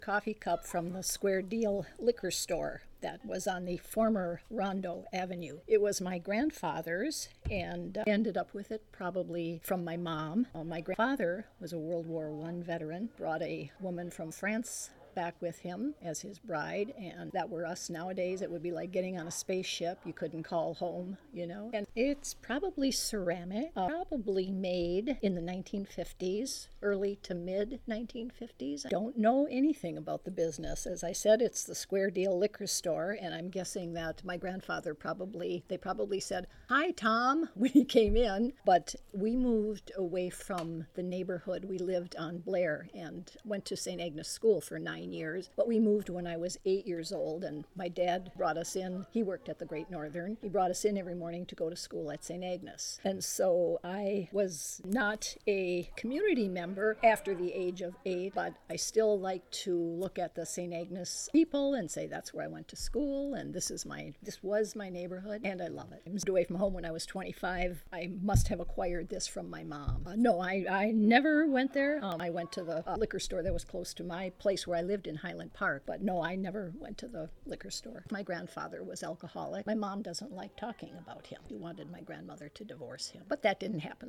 coffee cup from the Square Deal liquor store that was on the former Rondo Avenue. It was my grandfather's and ended up with it probably from my mom. My grandfather was a World War I veteran, brought a woman from France back with him as his bride, and that were us nowadays. It would be like getting on a spaceship. You couldn't call home, And it's probably ceramic, probably made in the 1950s, early to mid 1950s. I don't know anything about the business. As I said, it's the Square Deal liquor store, and I'm guessing that my grandfather they probably said, "Hi, Tom," when he came in. But we moved away from the neighborhood. We lived on Blair and went to St. Agnes School for 9 years, but we moved when I was 8 years old, and my dad brought us in. He worked at the Great Northern. He brought us in every morning to go to school at St. Agnes. And so I was not a community member after the age of 8, but I still like to look at the St. Agnes people and say that's where I went to school, and this was my neighborhood, and I love it. I moved away from home when I was 25. I must have acquired this from my mom. No, I never went there. I went to the liquor store that was close to my place where I lived in Highland Park, but no, I never went to the liquor store. My grandfather was alcoholic. My mom doesn't like talking about him. She wanted my grandmother to divorce him, but that didn't happen.